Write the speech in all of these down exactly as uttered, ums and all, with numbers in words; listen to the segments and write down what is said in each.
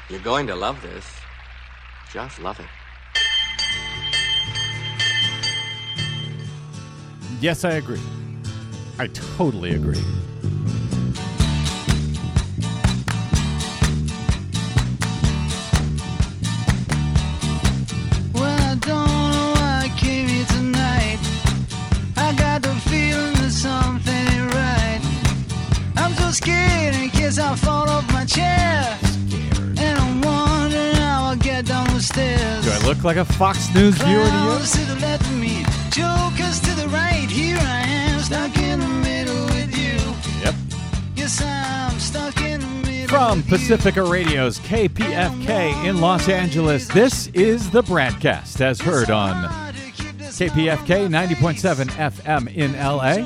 You're going to love this. Just love it. Yes, I agree. I totally agree. Well, I don't know why I came here tonight. I got the feeling that something ain't right. I'm so scared in case I fall off my chair. Scared. And I'm wondering how I'll get down the stairs. Do I look like a Fox News viewer to you? Clowns to the left of me, jokers to the right. Here I am, stuck in the middle with you. Yep. Yes, I'm stuck in the middle From with you. Pacifica Radio's K P F K in Los Angeles, this is the Bradcast, as heard on K P F K ninety point seven F M in L A.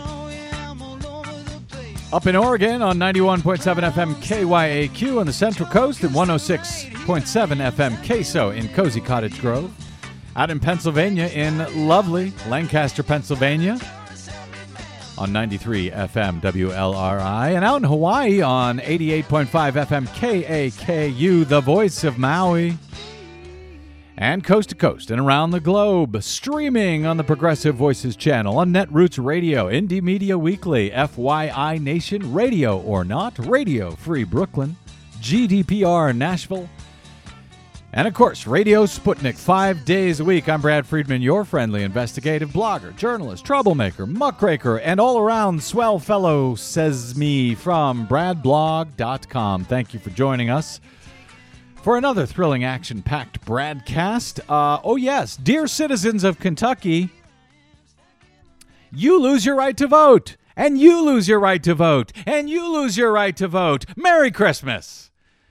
Up in Oregon on ninety-one point seven F M K Y A Q on the Central Coast and one oh six point seven F M K S O in Cozy Cottage Grove. Out in Pennsylvania in lovely Lancaster, Pennsylvania on ninety-three F M W L R I. And out in Hawaii on eighty-eight point five F M K A K U, the voice of Maui. And coast to coast and around the globe, streaming on the Progressive Voices channel, on Netroots Radio, Indie Media Weekly, F Y I Nation, Radio or Not, Radio Free Brooklyn, G D P R Nashville, and of course, Radio Sputnik, five days a week. I'm Brad Friedman, your friendly investigative blogger, journalist, troublemaker, muckraker, and all-around swell fellow, says me, from brad blog dot com. Thank you for joining us for another thrilling, action-packed Bradcast. Uh, oh, yes, dear citizens of Kentucky, you lose your right to vote, and you lose your right to vote, and you lose your right to vote. Merry Christmas!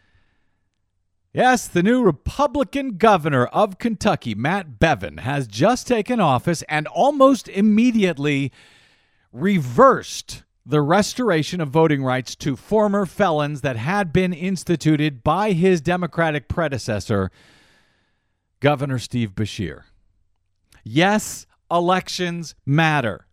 Yes, the new Republican governor of Kentucky, Matt Bevin, has just taken office and almost immediately reversed the restoration of voting rights to former felons that had been instituted by his Democratic predecessor, Governor Steve Beshear. Yes, elections matter.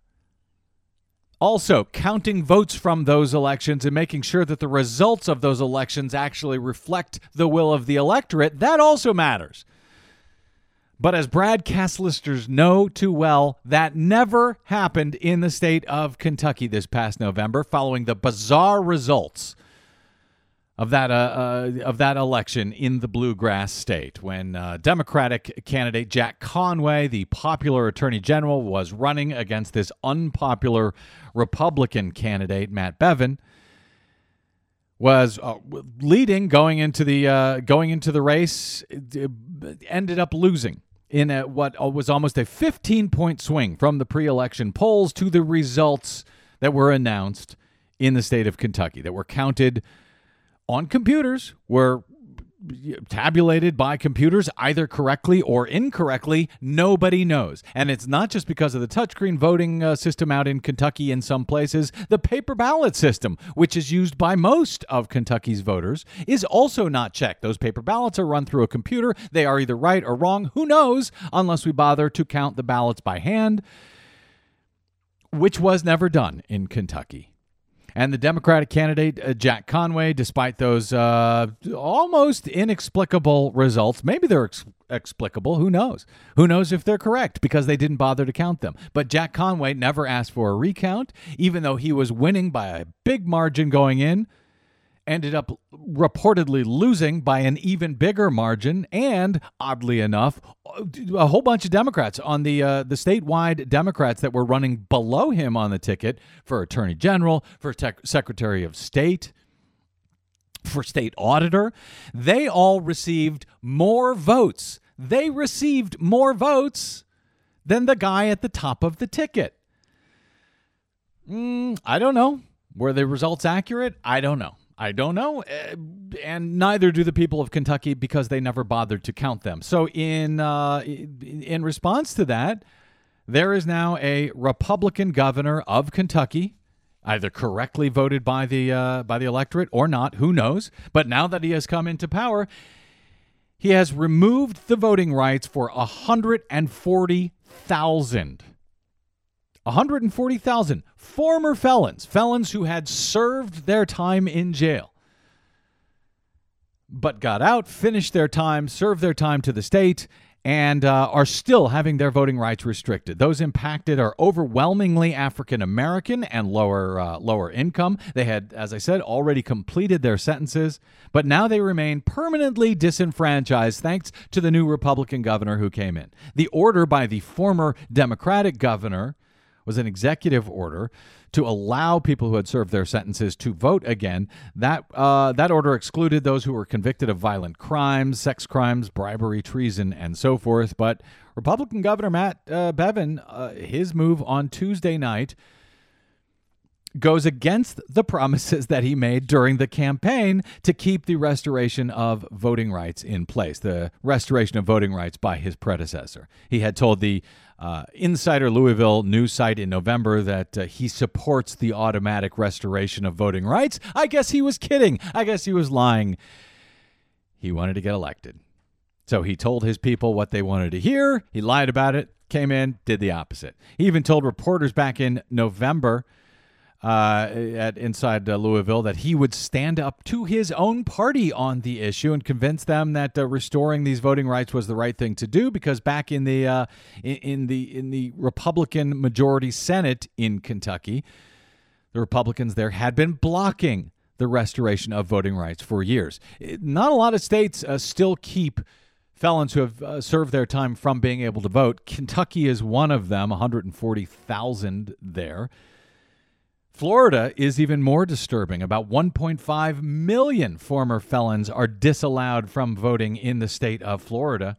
Also, counting votes from those elections and making sure that the results of those elections actually reflect the will of the electorate, that also matters. But as Bradcast listeners know too well, that never happened in the state of Kentucky this past November, following the bizarre results of that uh, uh, of that election in the bluegrass state, when uh, Democratic candidate Jack Conway, the popular attorney general, was running against this unpopular Republican candidate, Matt Bevin, was uh, leading going into the uh, going into the race, ended up losing in a, what was almost a fifteen-point swing from the pre-election polls to the results that were announced in the state of Kentucky, that were counted on computers, were tabulated by computers either correctly or incorrectly. Nobody knows. And it's not just because of the touchscreen voting uh, system out in Kentucky in some places. The paper ballot system, which is used by most of Kentucky's voters, is also not checked. Those paper ballots are run through a computer. They are either right or wrong. Who knows? Unless we bother to count the ballots by hand, which was never done in Kentucky. And the Democratic candidate, uh, Jack Conway, despite those uh, almost inexplicable results, maybe they're ex- explicable, who knows? Who knows if they're correct, because they didn't bother to count them. But Jack Conway never asked for a recount, even though he was winning by a big margin going in, ended up reportedly losing by an even bigger margin, and oddly enough, a whole bunch of Democrats on the uh, the statewide Democrats that were running below him on the ticket for Attorney General, for tech, Secretary of State, for State Auditor, they all received more votes. They received more votes than the guy at the top of the ticket. Mm, I don't know. Were the results accurate? I don't know. I don't know, and neither do the people of Kentucky, because they never bothered to count them. So in uh, in response to that, there is now a Republican governor of Kentucky, either correctly voted by the uh, by the electorate or not, who knows? But now that he has come into power, he has removed the voting rights for one hundred forty thousand. one hundred forty thousand former felons, felons who had served their time in jail. but got out, finished their time, served their time to the state, and uh, are still having their voting rights restricted. Those impacted are overwhelmingly African American and lower uh, lower income. They had, as I said, already completed their sentences, but now they remain permanently disenfranchised thanks to the new Republican governor who came in. The order by the former Democratic governor was an executive order to allow people who had served their sentences to vote again. That uh, that order excluded those who were convicted of violent crimes, sex crimes, bribery, treason, and so forth. But Republican Governor Matt uh, Bevin, uh, his move on Tuesday night goes against the promises that he made during the campaign to keep the restoration of voting rights in place, the restoration of voting rights by his predecessor. He had told the uh, Insider Louisville news site in November that uh, he supports the automatic restoration of voting rights. I guess he was kidding. I guess he was lying. He wanted to get elected. So he told his people what they wanted to hear. He lied about it, came in, did the opposite. He even told reporters back in November Uh, at inside uh, Louisville that he would stand up to his own party on the issue and convince them that uh, restoring these voting rights was the right thing to do, because back in the uh, in, in the in the Republican majority Senate in Kentucky, the Republicans there had been blocking the restoration of voting rights for years. It, not a lot of states uh, still keep felons who have uh, served their time from being able to vote. Kentucky is one of them, one hundred forty thousand there. Florida is even more disturbing. About one point five million former felons are disallowed from voting in the state of Florida.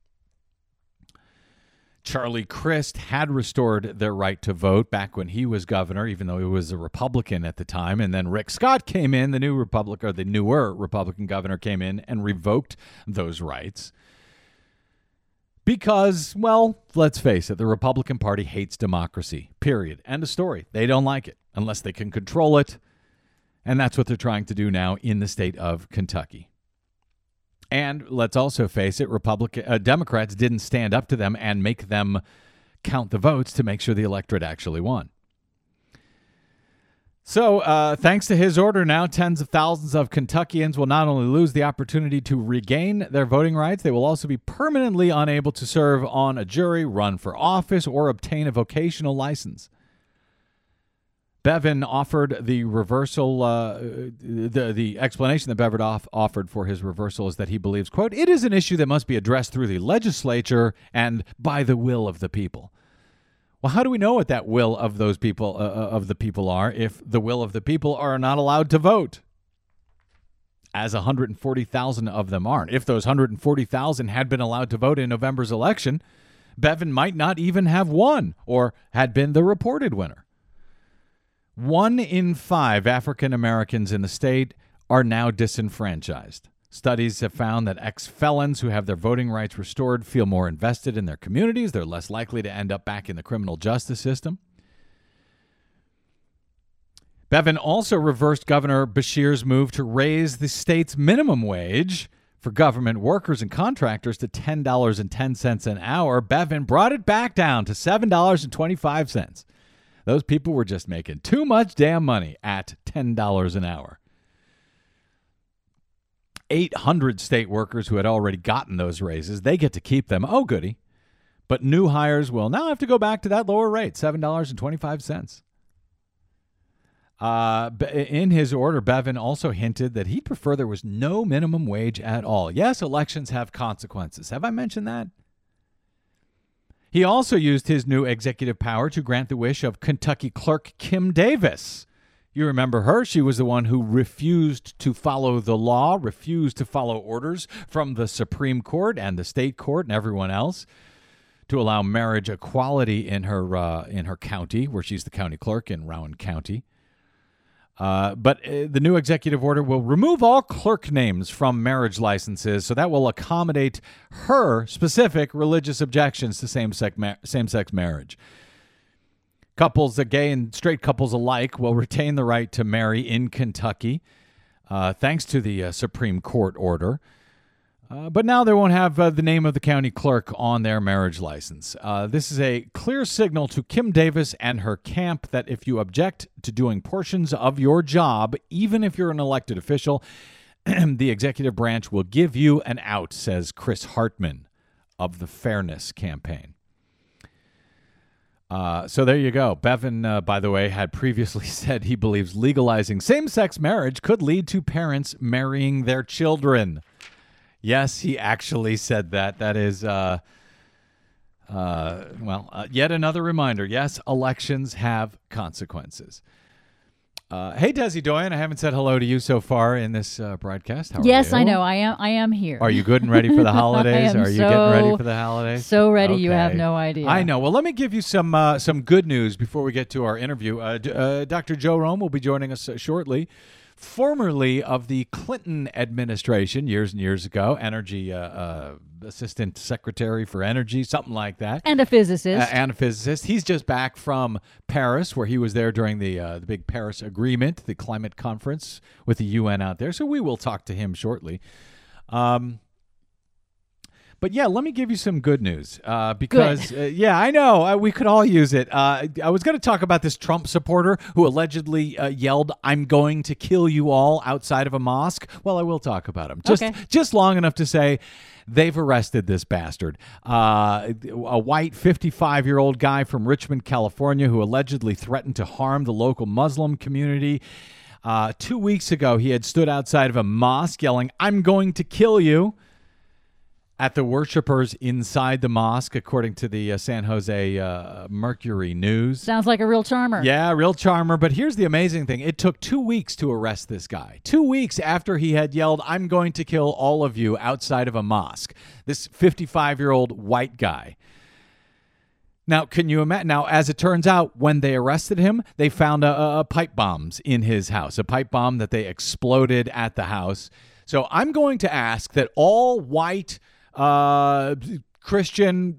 Charlie Crist had restored their right to vote back when he was governor, even though he was a Republican at the time. And then Rick Scott came in, the new Republican, or the newer Republican governor came in and revoked those rights. Because, well, let's face it, the Republican Party hates democracy, period. End of story. They don't like it unless they can control it. And that's what they're trying to do now in the state of Kentucky. And let's also face it, Republican uh, Democrats didn't stand up to them and make them count the votes to make sure the electorate actually won. So, uh, thanks to his order, now tens of thousands of Kentuckians will not only lose the opportunity to regain their voting rights, they will also be permanently unable to serve on a jury, run for office, or obtain a vocational license. Bevin offered the reversal, uh, the, the explanation that Bevin off, offered for his reversal is that he believes, quote, it is an issue that must be addressed through the legislature and by the will of the people. Well, how do we know what that will of those people, uh, of the people are, if the will of the people are not allowed to vote? As one hundred forty thousand of them aren't. If those one hundred forty thousand had been allowed to vote in November's election, Bevin might not even have won or had been the reported winner. One in five African Americans in the state are now disenfranchised. Studies have found that ex-felons who have their voting rights restored feel more invested in their communities. They're less likely to end up back in the criminal justice system. Bevin also reversed Governor Beshear's move to raise the state's minimum wage for government workers and contractors to ten dollars and ten cents an hour. Bevin brought it back down to seven dollars and twenty-five cents. Those people were just making too much damn money at ten dollars an hour. eight hundred state workers who had already gotten those raises, they get to keep them. Oh, goody. But new hires will now have to go back to that lower rate, seven dollars and twenty-five cents. Uh, in his order, Bevin also hinted that he'd prefer there was no minimum wage at all. Yes, elections have consequences. Have I mentioned that? He also used his new executive power to grant the wish of Kentucky clerk Kim Davis. You remember her. She was the one who refused to follow the law, refused to follow orders from the Supreme Court and the state court and everyone else to allow marriage equality in her uh, in her county, where she's the county clerk in Rowan County. Uh, but uh, the new executive order will remove all clerk names from marriage licenses, so that will accommodate her specific religious objections to same-sex ma- same-sex marriage. Couples, uh, gay and straight couples alike, will retain the right to marry in Kentucky, uh, thanks to the uh, Supreme Court order. Uh, but now they won't have uh, the name of the county clerk on their marriage license. Uh, this is a clear signal to Kim Davis and her camp that if you object to doing portions of your job, even if you're an elected official, the executive branch will give you an out, says Chris Hartman of the Fairness Campaign. Uh, so there you go. Bevin, uh, by the way, had previously said he believes legalizing same-sex marriage could lead to parents marrying their children. Yes, he actually said that. That is, uh, uh, well, uh, yet another reminder. Yes, elections have consequences. Uh, hey, Desi Doyen, I haven't said hello to you so far in this uh, broadcast. How are yes, you? I know. I am. I am here. Are you good and ready for the holidays? I am Are you so, getting ready for the holidays? So ready, you Okay. have no idea. I know. Well, let me give you some uh, some good news before we get to our interview. Uh, D- uh, Doctor Joe Rome will be joining us uh, shortly. Formerly of the Clinton administration, years and years ago, energy uh, uh, assistant secretary for energy, something like that. And a physicist. Uh, and a physicist. He's just back from Paris, where he was there during the uh, the big Paris Agreement, the climate conference with the U N out there. So we will talk to him shortly. Um, but yeah, let me give you some good news uh, because, uh, yeah, I know uh, we could all use it. Uh, I was going to talk about this Trump supporter who allegedly uh, yelled, "I'm going to kill you all" outside of a mosque. Well, I will talk about him. Just, Okay. just long enough to say, they've arrested this bastard. Uh, a white fifty-five-year-old guy from Richmond, California, who allegedly threatened to harm the local Muslim community. Uh, two weeks ago, he had stood outside of a mosque yelling, "I'm going to kill you," at the worshipers inside the mosque, according to the uh, San Jose uh, Mercury News. Sounds like a real charmer. Yeah, real charmer. But here's the amazing thing. It took two weeks to arrest this guy. Two weeks after he had yelled, "I'm going to kill all of you," outside of a mosque. This fifty-five-year-old white guy. Now, can you imagine? Now, as it turns out, when they arrested him, they found a, a, a pipe bombs in his house, a pipe bomb that they exploded at the house. So I'm going to ask that all white uh, Christian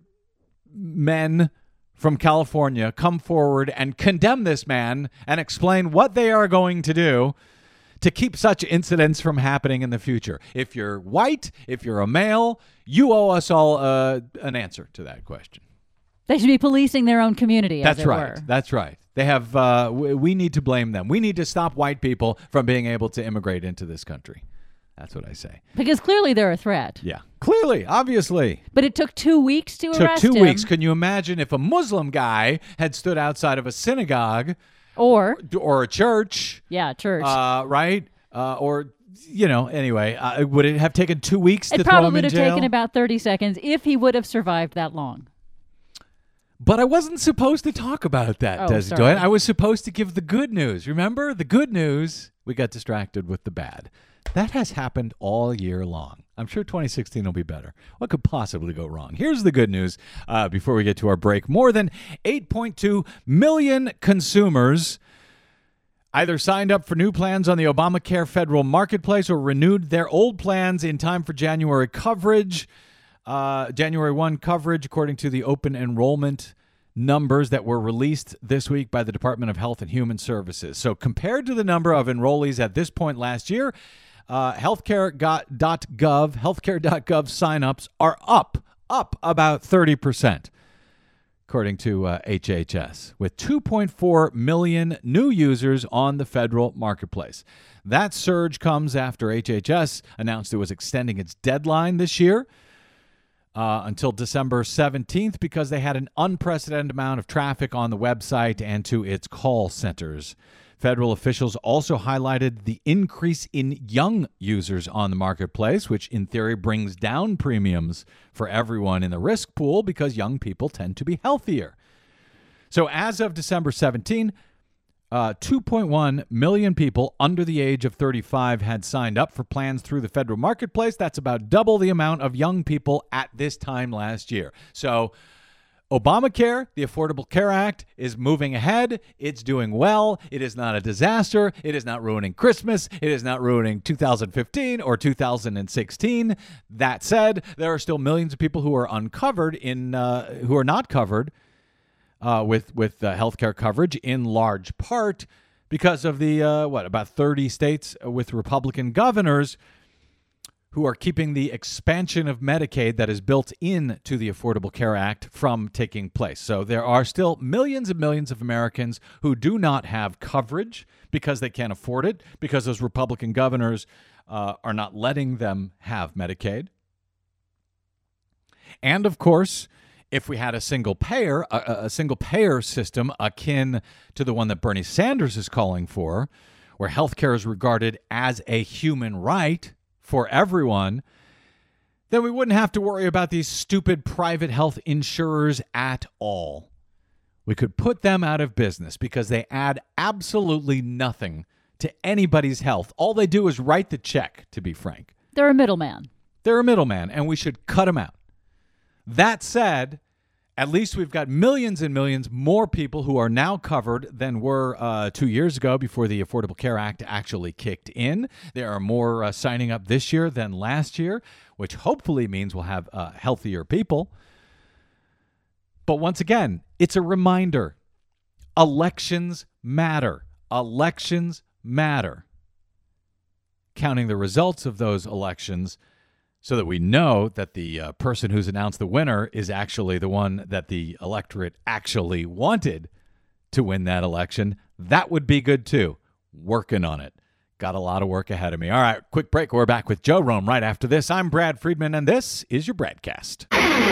men from California come forward and condemn this man and explain what they are going to do to keep such incidents from happening in the future. If you're white, if you're a male, you owe us all uh, an answer to that question. They should be policing their own community, as That's it right. were. That's right. They have. Uh, we, we need to blame them. We need to stop white people from being able to immigrate into this country. That's what I say. Because clearly they're a threat. Yeah. Clearly, obviously. But it took two weeks to Took arrest two him. weeks. Can you imagine if a Muslim guy had stood outside of a synagogue Or, or a church, yeah, church. uh, right? Uh, or, you know, anyway, uh, would it have taken two weeks it to throw probably him in would have jail? taken about thirty seconds if he would have survived that long. But I wasn't supposed to talk about that, Oh, Desi sorry. Doyen. I was supposed to give the good news. Remember? The good news, we got distracted with the bad. That has happened all year long. I'm sure twenty sixteen will be better. What could possibly go wrong? Here's the good news uh, before we get to our break. More than eight point two million consumers either signed up for new plans on the Obamacare federal marketplace or renewed their old plans in time for January coverage. Uh, January first coverage, according to the open enrollment numbers that were released this week by the Department of Health and Human Services. So compared to the number of enrollees at this point last year, uh, healthcare dot gov, healthcare dot gov signups are up, up about thirty percent, according to uh, H H S, with two point four million new users on the federal marketplace. That surge comes after H H S announced it was extending its deadline this year Uh, until December seventeenth because they had an unprecedented amount of traffic on the website and to its call centers. Federal officials also highlighted the increase in young users on the marketplace, which in theory brings down premiums for everyone in the risk pool because young people tend to be healthier. So as of December seventeenth, Uh, two point one million people under the age of thirty-five had signed up for plans through the federal marketplace. That's about double the amount of young people at this time last year. So Obamacare, the Affordable Care Act, is moving ahead. It's doing well. It is not a disaster. It is not ruining Christmas. It is not ruining two thousand fifteen or two thousand sixteen. That said, there are still millions of people who are uncovered in uh, who are not covered Uh, with with uh, healthcare coverage, in large part because of the uh, what about thirty states with Republican governors who are keeping the expansion of Medicaid that is built into the Affordable Care Act from taking place. So there are still millions and millions of Americans who do not have coverage because they can't afford it, because those Republican governors uh, are not letting them have Medicaid. And, of course, if we had a single payer, a, a single payer system akin to the one that Bernie Sanders is calling for, where healthcare is regarded as a human right for everyone, then we wouldn't have to worry about these stupid private health insurers at all. We could put them out of business because they add absolutely nothing to anybody's health. All they do is write the check, to be frank. They're a middleman. They're a middleman, and we should cut them out. That said, at least we've got millions and millions more people who are now covered than were uh, two years ago before the Affordable Care Act actually kicked in. There are more uh, signing up this year than last year, which hopefully means we'll have uh, healthier people. But once again, it's a reminder. Elections matter. Elections matter. Counting the results of those elections so that we know that the uh, person who's announced the winner is actually the one that the electorate actually wanted to win that election. That would be good too. Working on it. Got a lot of work ahead of me. All right, quick break. We're back with Joe Rome right after this. I'm Brad Friedman, and this is your Bradcast.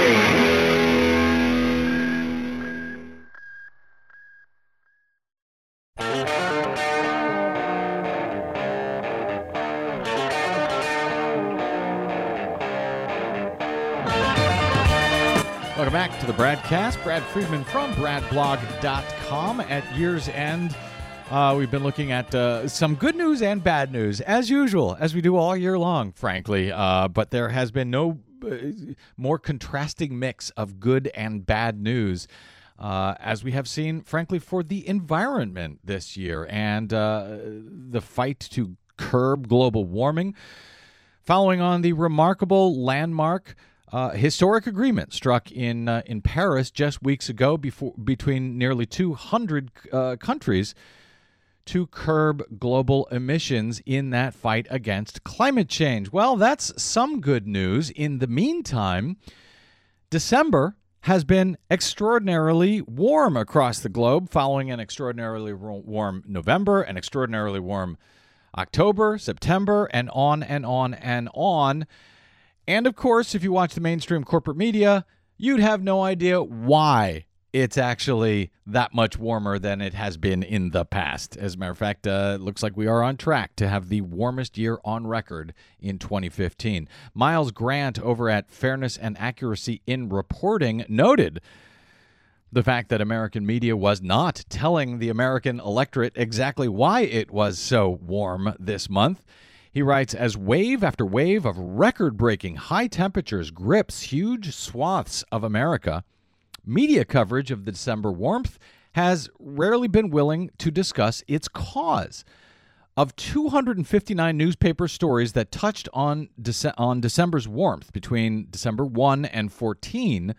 Welcome back to the Bradcast. Brad Friedman from brad blog dot com. At year's end, uh, we've been looking at uh, some good news and bad news, as usual, as we do all year long, frankly. Uh, but there has been no uh, more contrasting mix of good and bad news, uh, as we have seen, frankly, for the environment this year and uh, the fight to curb global warming, following on the remarkable landmark Uh, historic agreement struck in uh, in Paris just weeks ago before, between nearly two hundred uh, countries to curb global emissions in that fight against climate change. Well, that's some good news. In the meantime, December has been extraordinarily warm across the globe, following an extraordinarily warm November, an extraordinarily warm October, September, and on and on and on. And, of course, if you watch the mainstream corporate media, you'd have no idea why it's actually that much warmer than it has been in the past. As a matter of fact, uh, it looks like we are on track to have the warmest year on record in twenty fifteen. Miles Grant over at Fairness and Accuracy in Reporting noted the fact that American media was not telling the American electorate exactly why it was so warm this month. He writes, as wave after wave of record-breaking high temperatures grips huge swaths of America, media coverage of the December warmth has rarely been willing to discuss its cause. Of two hundred fifty-nine newspaper stories that touched on, Dece- on December's warmth between December first and fourteen,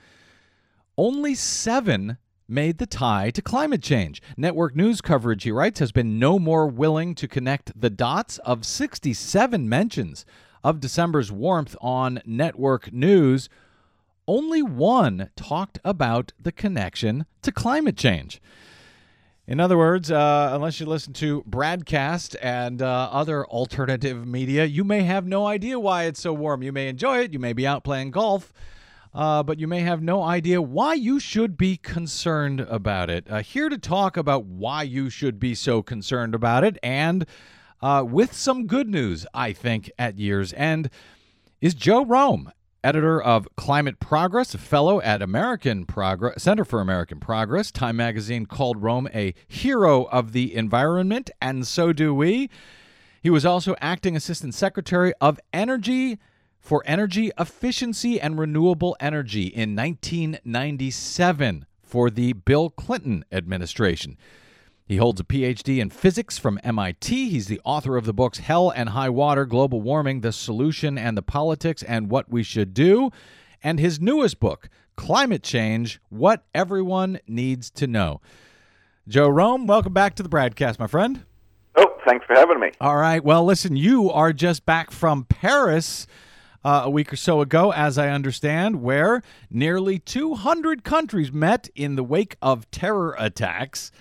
only seven made the tie to climate change. Network news coverage, he writes, has been no more willing to connect the dots. Of sixty-seven mentions of December's warmth on network news, only one talked about the connection to climate change. In other words, uh, unless you listen to Bradcast and uh, other alternative media, you may have no idea why it's so warm. You may enjoy it. You may be out playing golf. Uh, but you may have no idea why you should be concerned about it. Uh, here to talk about why you should be so concerned about it, and uh, with some good news, I think, at year's end, is Joe Rome, editor of Climate Progress, a fellow at American Progress, Center for American Progress. Time magazine called Rome a hero of the environment, and so do we. He was also acting assistant secretary of Energy for Energy Efficiency and Renewable Energy in nineteen ninety-seven for the Bill Clinton administration. He holds a P H D in physics from M I T. He's the author of the books Hell and High Water, Global Warming, The Solution and the Politics and What We Should Do, and his newest book, Climate Change, What Everyone Needs to Know. Joe Rome, welcome back to the Bradcast, my friend. Oh, thanks for having me. All right. Well, listen, you are just back from Paris Uh, a week or so ago, as I understand, where nearly two hundred countries met in the wake of terror attacks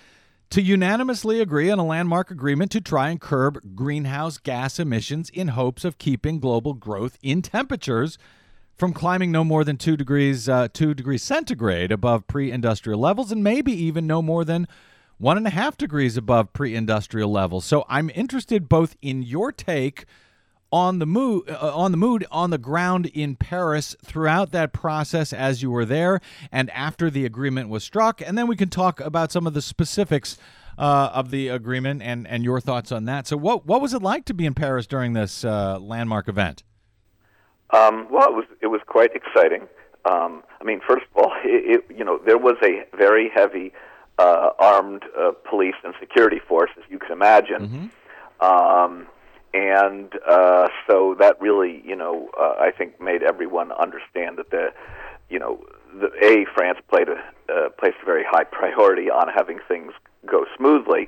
to unanimously agree on a landmark agreement to try and curb greenhouse gas emissions in hopes of keeping global growth in temperatures from climbing no more than two degrees, uh, two degrees centigrade above pre-industrial levels, and maybe even no more than one and a half degrees above pre-industrial levels. So I'm interested both in your take on the mood, uh, on the mood on the ground in Paris throughout that process as you were there and after the agreement was struck, and then we can talk about some of the specifics uh, of the agreement and, and your thoughts on that. So, what what was it like to be in Paris during this uh, landmark event? Um, well, it was it was quite exciting. Um, I mean, first of all, it, it, you know, there was a very heavy uh, armed uh, police and security force, as you can imagine. Mm-hmm. Um, And uh, so that really, you know, uh, I think made everyone understand that the, you know, the, a France played a uh, placed a very high priority on having things go smoothly,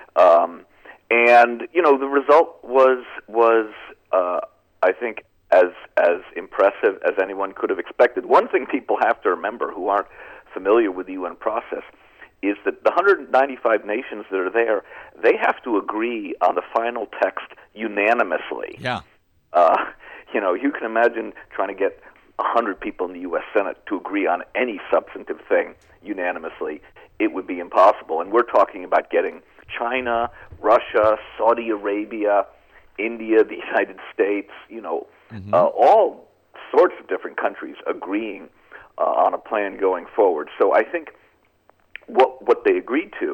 um, and you know the result was was uh, I think as as impressive as anyone could have expected. One thing people have to remember who aren't familiar with the U N process is that the one hundred ninety-five nations that are there, they have to agree on the final text unanimously. Yeah. Uh, you know, you can imagine trying to get one hundred people in the U S Senate to agree on any substantive thing unanimously. It would be impossible. And we're talking about getting China, Russia, Saudi Arabia, India, the United States, you know, mm-hmm. uh, all sorts of different countries agreeing uh, on a plan going forward. So I think What what they agreed to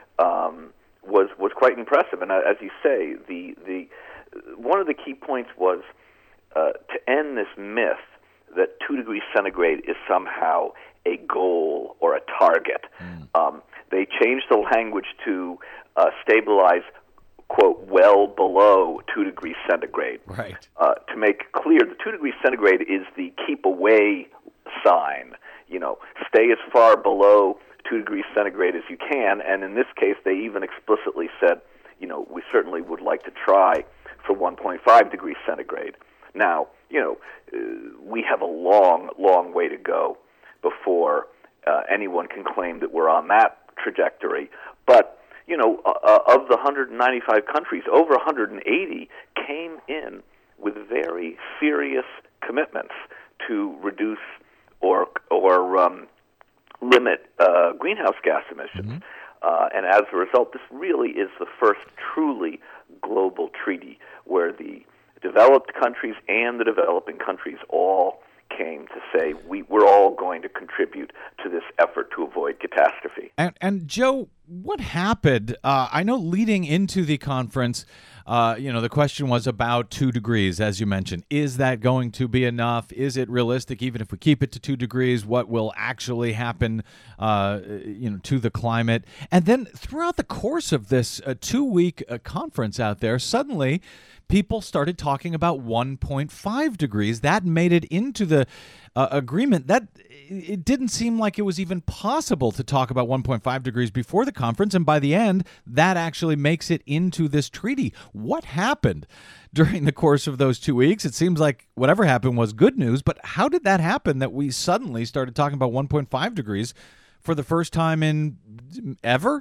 um, was was quite impressive, and uh, as you say, the the one of the key points was uh, to end this myth that two degrees centigrade is somehow a goal or a target. Mm. Um, they changed the language to uh, stabilize, quote, well below two degrees centigrade, right? Uh, to make clear the two degrees centigrade is the keep away sign. You know, stay as far below two degrees centigrade as you can, and in this case, they even explicitly said, you know, we certainly would like to try for one point five degrees centigrade. Now, you know, uh, we have a long, long way to go before uh, anyone can claim that we're on that trajectory. But, you know, uh, of the one hundred ninety-five countries, over one hundred eighty came in with very serious commitments to reduce or or um, limit uh, greenhouse gas emissions. Mm-hmm. Uh, and as a result, this really is the first truly global treaty where the developed countries and the developing countries all came to say we, we're all going to contribute to this effort to avoid catastrophe. And, and Joe, what happened? Uh, I know leading into the conference, uh, you know, the question was about two degrees, as you mentioned. Is that going to be enough? Is it realistic, even if we keep it to two degrees? What will actually happen, uh, you know, to the climate? And then throughout the course of this uh, two-week uh, conference out there, suddenly people started talking about one point five degrees. That made it into the uh, agreement. That it didn't seem like it was even possible to talk about one point five degrees before the conference, and by the end, that actually makes it into this treaty. What happened during the course of those two weeks? It seems like whatever happened was good news, but how did that happen that we suddenly started talking about one point five degrees for the first time in ever?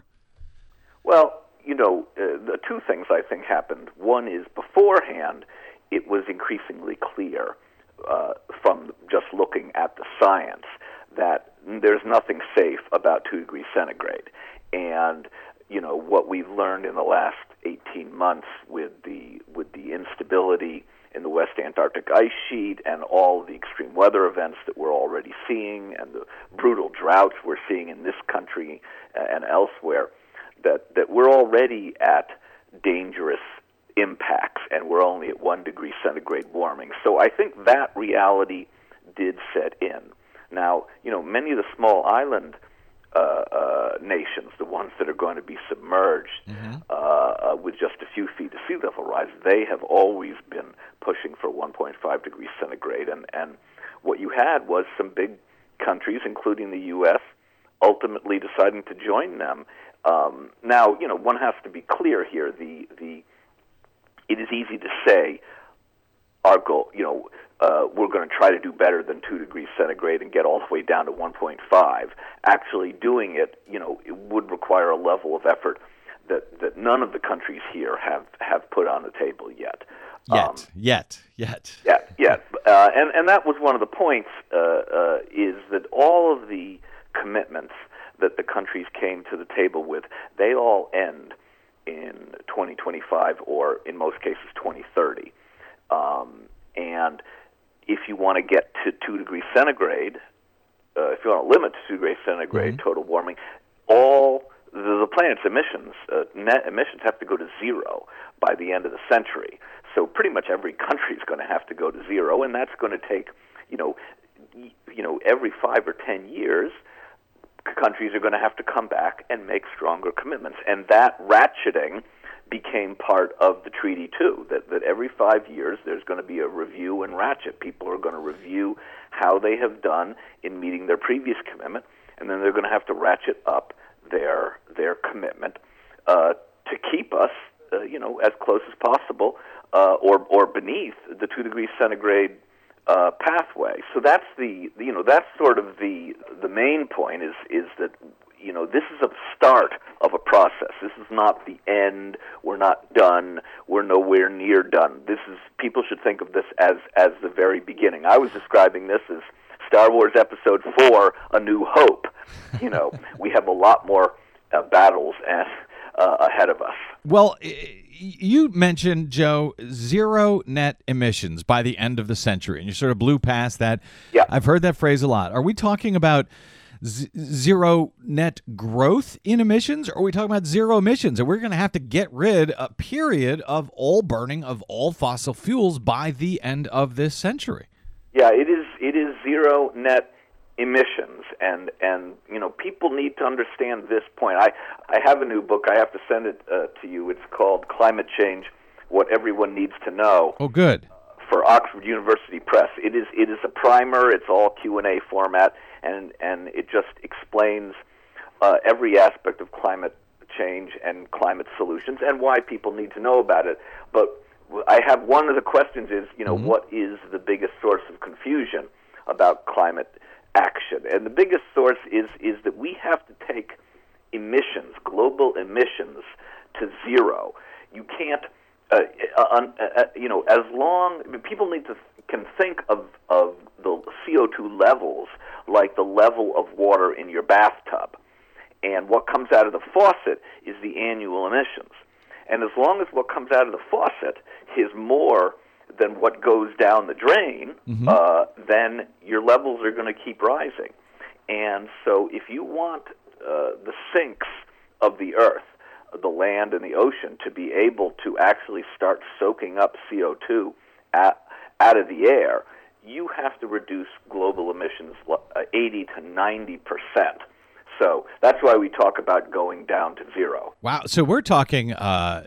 Well, you know, uh, the two things I think happened. One is beforehand, it was increasingly clear uh, from just looking at the science that there's nothing safe about two degrees centigrade. And, you know, what we've learned in the last eighteen months with the with the instability in the West Antarctic ice sheet and all the extreme weather events that we're already seeing and the brutal droughts we're seeing in this country and elsewhere, that, that we're already at dangerous impacts, and we're only at one degree centigrade warming. So I think that reality did set in. Now, you know, many of the small island uh, uh, nations, the ones that are going to be submerged mm-hmm. uh, uh, with just a few feet of sea level rise, they have always been pushing for one point five degrees centigrade. And, and what you had was some big countries, including the U S, ultimately deciding to join them. Um, now, you know, one has to be clear here. The the it is easy to say our goal, you know, uh, we're going to try to do better than two degrees centigrade and get all the way down to one point five. Actually doing it, you know, it would require a level of effort that, that none of the countries here have, have put on the table yet. Yet, Um, yet, yet. Yeah, yeah, uh, and and that was one of the points. Uh, uh, is that all of the commitments that the countries came to the table with, they all end in twenty twenty-five, or in most cases twenty thirty. Um, and if you want to get to two degrees centigrade, uh, if you want to limit to two degrees centigrade Mm-hmm. total warming, all the, the planet's emissions, uh, net emissions, have to go to zero by the end of the century. So pretty much every country is going to have to go to zero, and that's going to take, you know, y- you know, every five or ten years, countries are going to have to come back and make stronger commitments, and that ratcheting became part of the treaty too. That that every five years there's going to be a review and ratchet. People are going to review how they have done in meeting their previous commitment, and then they're going to have to ratchet up their their commitment uh, to keep us, uh, you know, as close as possible. Uh, or, or beneath the two degrees centigrade uh, pathway. So that's the, you know, that's sort of the the main point is is that, you know, this is a start of a process. This is not the end. We're not done. We're nowhere near done. This is, people should think of this as as the very beginning. I was describing this as Star Wars Episode Four: A New Hope. You know, we have a lot more uh, battles and, uh, ahead of us. Well, i- you mentioned, Joe, zero net emissions by the end of the century, and you sort of blew past that. Yeah. I've heard that phrase a lot. Are we talking about z- zero net growth in emissions, or are we talking about zero emissions? And we're going to have to get rid, a period, of all burning of all fossil fuels by the end of this century. Yeah, it is. It is zero net emissions, and and you know, people need to understand this point. I I have a new book. I have to send it uh, to you. It's called Climate Change: What Everyone Needs to Know. Oh, good. For Oxford University Press. It is it is a primer. It's all Q and A format, and and it just explains uh, every aspect of climate change and climate solutions and why people need to know about it. But I have one of the questions is, you know, mm-hmm. what is the biggest source of confusion about climate action? And the biggest source is is that we have to take emissions, global emissions, to zero. You can't, uh, uh, uh, you know, as long people need to can think of of the C O two levels like the level of water in your bathtub, and what comes out of the faucet is the annual emissions. And as long as what comes out of the faucet is more than what goes down the drain, mm-hmm. uh, then your levels are going to keep rising. And so if you want uh, the sinks of the earth, the land and the ocean, to be able to actually start soaking up C O two at, out of the air, you have to reduce global emissions eighty to ninety percent. So that's why we talk about going down to zero. Wow. So we're talking uh,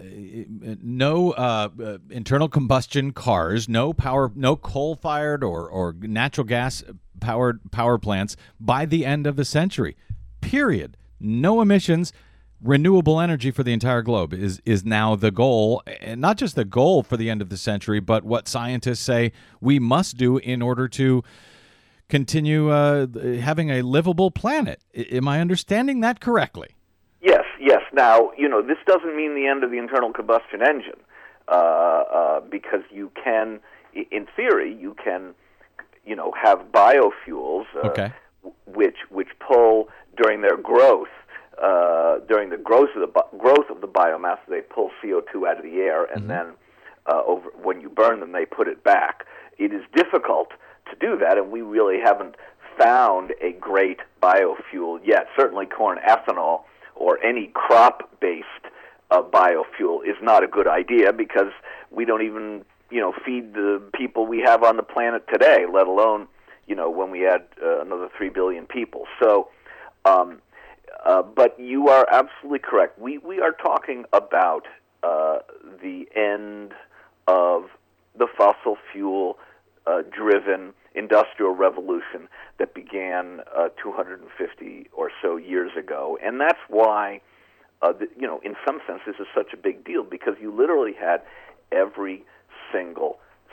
no uh, uh, internal combustion cars, no power, no coal-fired or, or natural gas-powered power plants by the end of the century, period. No emissions. Renewable energy for the entire globe is, is now the goal, and not just the goal for the end of the century, but what scientists say we must do in order to continue uh, having a livable planet. I- am I understanding that correctly? Yes, yes. Now, you know, this doesn't mean the end of the internal combustion engine, uh, uh, because you can, in theory, you can, you know, have biofuels, uh, okay. which which pull during their growth, uh, during the growth of the bi- growth of the biomass, they pull C O two out of the air, and mm-hmm. then uh, over when you burn them, they put it back. It is difficult to do that, and we really haven't found a great biofuel yet. Certainly corn ethanol or any crop-based uh, biofuel is not a good idea, because we don't even, you know, feed the people we have on the planet today, let alone, you know, when we add uh, another three billion people. So, um, uh, but you are absolutely correct. We, we are talking about uh, the end of the fossil fuel Uh, driven industrial revolution that began uh, two hundred fifty or so years ago. And that's why, uh, the, you know, in some sense, this is such a big deal, because you literally had every single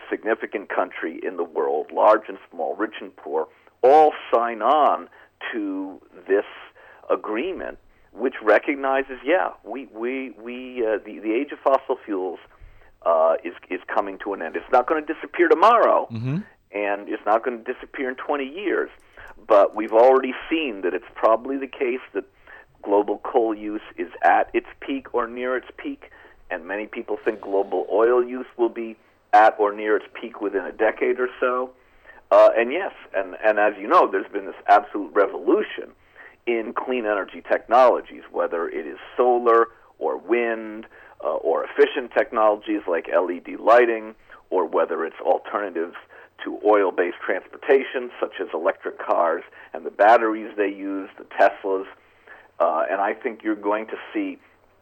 significant country in the world, large and small, rich and poor, all sign on to this agreement, which recognizes, yeah, we we we uh, the the age of fossil fuels uh, is is coming to an end. It's not going to disappear tomorrow, Mm-hmm. and it's not going to disappear in twenty years. But we've already seen that it's probably the case that global coal use is at its peak or near its peak, and many people think global oil use will be at or near its peak within a decade or so. Uh, and yes, and, and as you know, there's been this absolute revolution in clean energy technologies, whether it is solar or wind uh, or efficient technologies like L E D lighting, or whether it's alternatives to oil-based transportation, such as electric cars and the batteries they use, the Teslas. Uh, and I think you're going to see,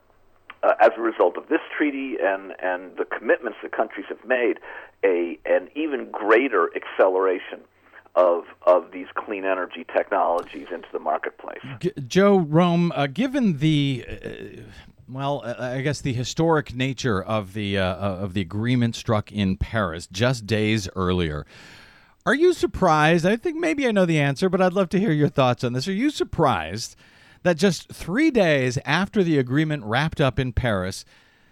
uh, as a result of this treaty and, and the commitments that countries have made, a an even greater acceleration of of these clean energy technologies into the marketplace. G- Joe Rome, uh, given the uh, well, uh, I guess the historic nature of the uh, of the agreement struck in Paris just days earlier, are you surprised? I think maybe I know the answer, but I'd love to hear your thoughts on this. Are you surprised that just three days after the agreement wrapped up in Paris,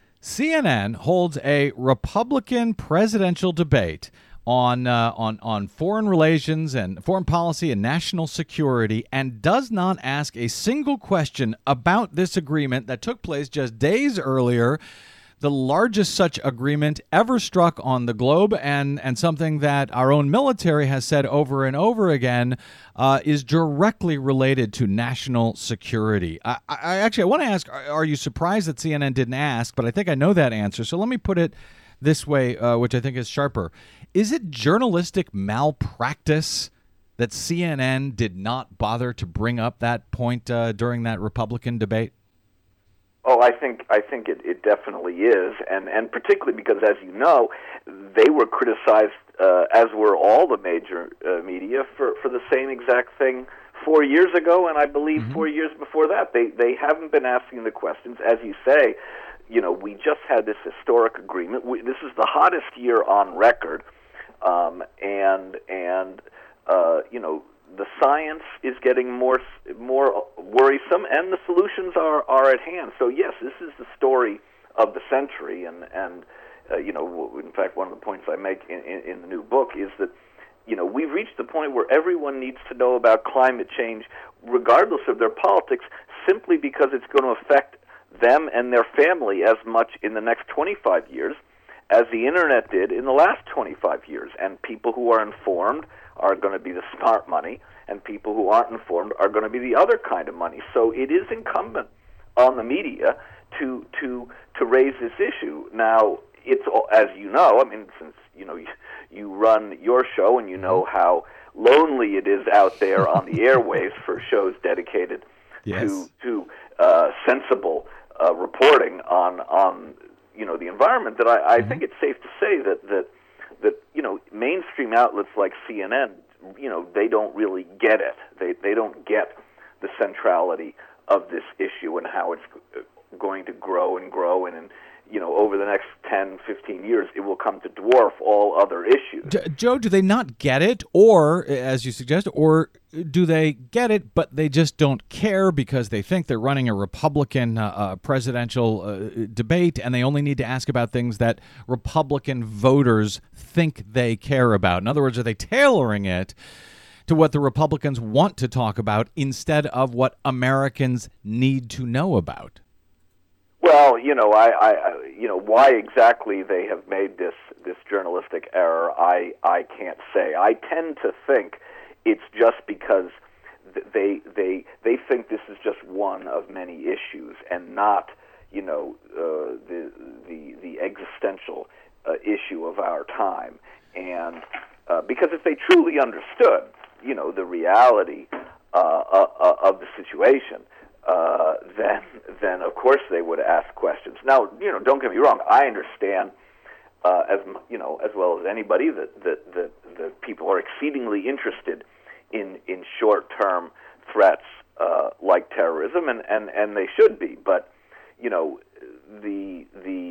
C N N holds a Republican presidential debate on uh, on on foreign relations and foreign policy and national security, and does not ask a single question about this agreement that took place just days earlier, the largest such agreement ever struck on the globe, and and something that our own military has said over and over again uh, is directly related to national security. I, I actually I want to ask: are, are you surprised that C N N didn't ask? But I think I know that answer. So let me put it this way, uh, which I think is sharper. Is it journalistic malpractice that C N N did not bother to bring up that point uh, during that Republican debate? Oh, I think I think it, it definitely is, and and particularly because, as you know, they were criticized, uh, as were all the major uh, media, for, for the same exact thing four years ago, and I believe mm-hmm. four years before that. They they haven't been asking the questions, as you say. You know, we just had this historic agreement. We, this is the hottest year on record, um, and and uh, you know. The science is getting more more worrisome, and the solutions are, are at hand. So yes, this is the story of the century, and and uh, you know, in fact, one of the points I make in, in, in the new book is that you know we've reached the point where everyone needs to know about climate change, regardless of their politics, simply because it's going to affect them and their family as much in the next twenty-five years as the internet did in the last twenty-five years. And people who are informed are going to be the smart money, and people who aren't informed are going to be the other kind of money. So it is incumbent on the media to to to raise this issue. Now, it's all, as you know, I mean, since you know you, you run your show and you know how lonely it is out there on the airwaves for shows dedicated yes. to to uh, sensible uh, reporting on on you know the environment. That I, I mm-hmm. think it's safe to say that that. that, you know, mainstream outlets like C N N, you know, they don't really get it. They they don't get the centrality of this issue and how it's going to grow and grow. And, and you know, over the next ten, fifteen years, it will come to dwarf all other issues. D- Joe, do they not get it? Or, as you suggest, or do they get it, but they just don't care because they think they're running a Republican uh, uh, presidential uh, debate, and they only need to ask about things that Republican voters think they care about? In other words, are they tailoring it to what the Republicans want to talk about instead of what Americans need to know about? Well, you know, I, I, you know, why exactly they have made this this journalistic error, I, I can't say. I tend to think it's just because they they they think this is just one of many issues, and not, you know, uh, the the the existential uh, issue of our time. And uh, because if they truly understood, you know, the reality uh, uh, of the situation, Uh, then, then of course they would ask questions. Now, you know, don't get me wrong. I understand, uh, as you know, as well as anybody, that that that, that people are exceedingly interested in in short-term threats uh, like terrorism, and, and, and they should be. But you know, the the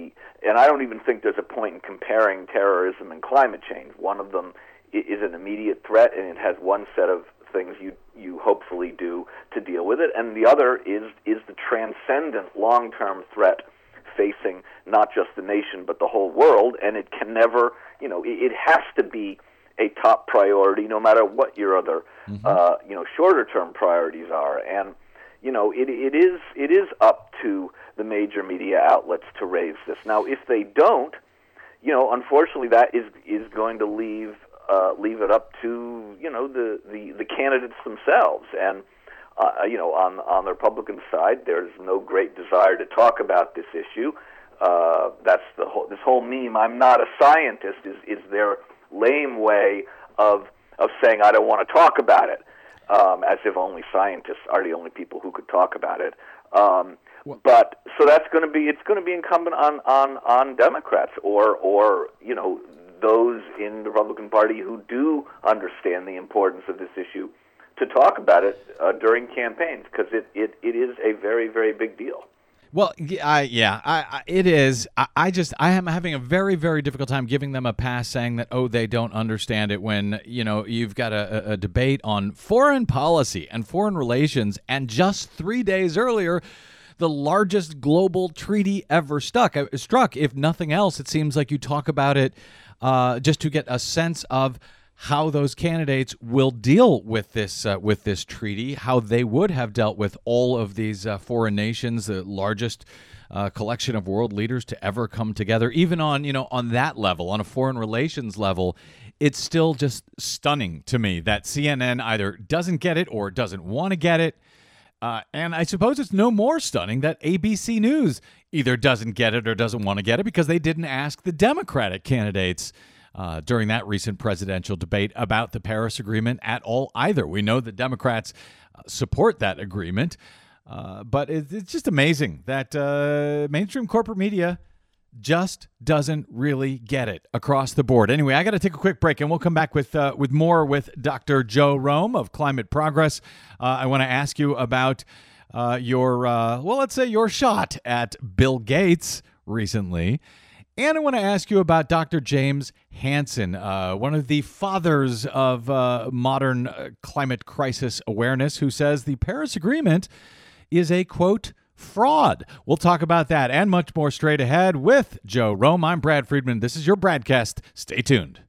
and I don't even think there's a point in comparing terrorism and climate change. One of them is an immediate threat, and it has one set of things you you hopefully do to deal with it, and the other is is the transcendent long-term threat facing not just the nation but the whole world, and it can never, you know, it, it has to be a top priority no matter what your other, mm-hmm. uh, you know, shorter-term priorities are. And, you know, it it is it is up to the major media outlets to raise this. Now, if they don't, you know, unfortunately, that is is going to leave uh, leave it up to, you know, the, the, the candidates themselves. And uh, you know, on on the Republican side, there's no great desire to talk about this issue. Uh, that's the whole this whole meme. I'm not a scientist. Is is their lame way of of saying I don't want to talk about it, um, as if only scientists are the only people who could talk about it. Um, but so that's going to be it's going to be incumbent on, on, on Democrats or or you know those in the Republican Party who do understand the importance of this issue to talk about it uh, during campaigns, because it, it, it is a very, very big deal. Well, I, yeah, I, I, it is. I, I just, I am having a very, very difficult time giving them a pass, saying that, oh, they don't understand it, when, you know, you've got a, a debate on foreign policy and foreign relations, and just three days earlier, the largest global treaty ever stuck, struck. If nothing else, it seems like you talk about it uh, just to get a sense of how those candidates will deal with this uh, with this treaty, how they would have dealt with all of these uh, foreign nations, the largest uh, collection of world leaders to ever come together. Even on, you know, on that level, on a foreign relations level, it's still just stunning to me that C N N either doesn't get it or doesn't want to get it. Uh, and I suppose it's no more stunning that A B C News either doesn't get it or doesn't want to get it, because they didn't ask the Democratic candidates Uh, during that recent presidential debate about the Paris Agreement at all either. We know the Democrats uh, support that agreement, uh, but it, it's just amazing that uh, mainstream corporate media just doesn't really get it across the board. Anyway, I got to take a quick break, and we'll come back with uh, with more with Doctor Joe Rome of Climate Progress. Uh, I want to ask you about uh, your, uh, well, let's say your shot at Bill Gates recently. And I want to ask you about Doctor James Hansen, uh, one of the fathers of uh, modern uh, climate crisis awareness, who says the Paris Agreement is a, quote, fraud. We'll talk about that and much more straight ahead with Joe Rome. I'm Brad Friedman. This is your Bradcast. Stay tuned.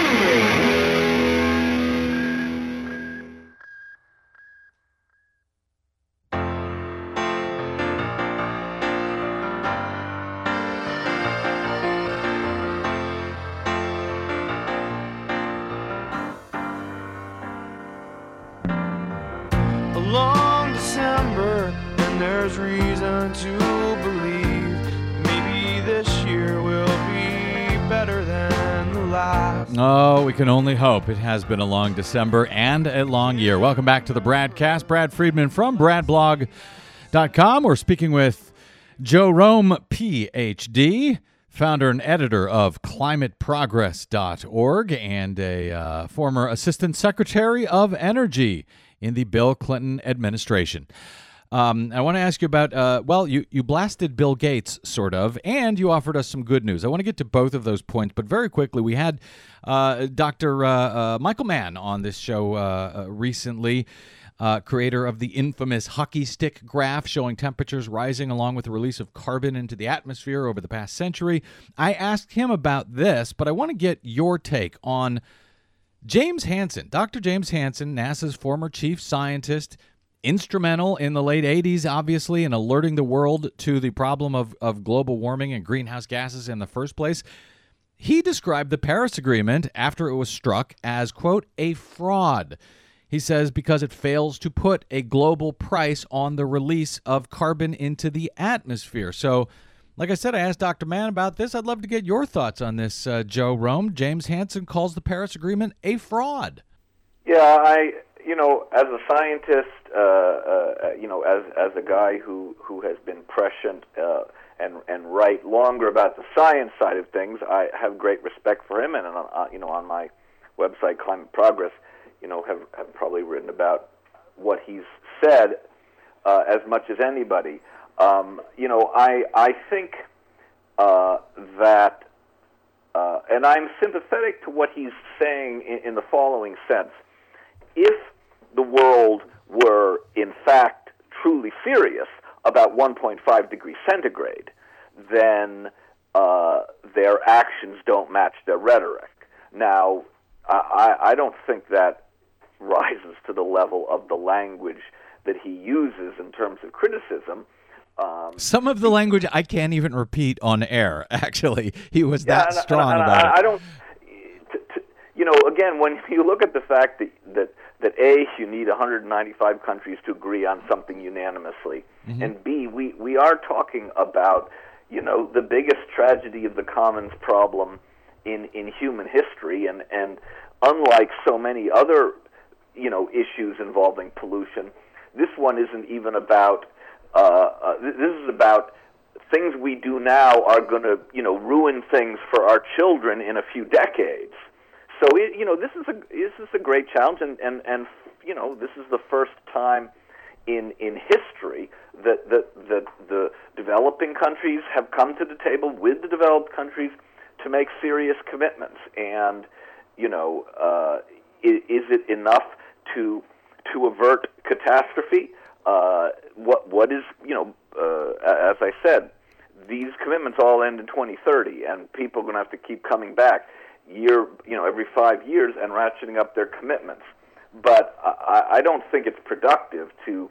Long December, and there's reason to believe maybe this year will be better than the last. Oh, we can only hope. It has been a long December and a long year. Welcome back to the Bradcast. Brad Friedman from brad blog dot com. We're speaking with Joe Rome, P H D, founder and editor of climate progress dot org, and a uh, former assistant secretary of energy in the Bill Clinton administration. Um, I want to ask you about, uh, well, you, you blasted Bill Gates, sort of, and you offered us some good news. I want to get to both of those points, but very quickly, we had uh, Doctor Uh, uh, Michael Mann on this show uh, uh, recently, uh, creator of the infamous hockey stick graph showing temperatures rising along with the release of carbon into the atmosphere over the past century. I asked him about this, but I want to get your take on James Hansen, Doctor James Hansen, NASA's former chief scientist, instrumental in the late eighties, obviously, in alerting the world to the problem of, of global warming and greenhouse gases in the first place. He described the Paris Agreement after it was struck as, quote, a fraud. He says because it fails to put a global price on the release of carbon into the atmosphere. So, like I said, I asked Doctor Mann about this. I'd love to get your thoughts on this, uh, Joe Rome. James Hansen calls the Paris Agreement a fraud. Yeah, I, you know, as a scientist, uh, uh, you know, as as a guy who, who has been prescient uh, and and write longer about the science side of things, I have great respect for him. And uh, you know, on my website, Climate Progress, you know, have have probably written about what he's said uh, as much as anybody. Um, you know, I I think uh, that, uh, and I'm sympathetic to what he's saying in, in the following sense. If the world were, in fact, truly serious about one point five degrees centigrade, then uh, their actions don't match their rhetoric. Now, I, I don't think that rises to the level of the language that he uses in terms of criticism. Um, Some of the language I can't even repeat on air, actually. He was yeah, that and, strong and, and about I, it. I don't, t- t- you know, again, when you look at the fact that, that, that A, you need one hundred ninety-five countries to agree on something unanimously, mm-hmm. and B, we, we are talking about, you know, the biggest tragedy of the commons problem in, in human history, and, and unlike so many other, you know, issues involving pollution, this one isn't even about, uh, uh, this is about things we do now are going to, you know, ruin things for our children in a few decades. So, it, you know, this is a this is a great challenge, and, and, and you know, this is the first time in in history that, that, that the developing countries have come to the table with the developed countries to make serious commitments. And, you know, uh, is, is it enough to to avert catastrophe? Uh, what what is, you know, uh, as I said, these commitments all end in twenty thirty, and people are going to have to keep coming back year, you know, every five years and ratcheting up their commitments. But I, I don't think it's productive to,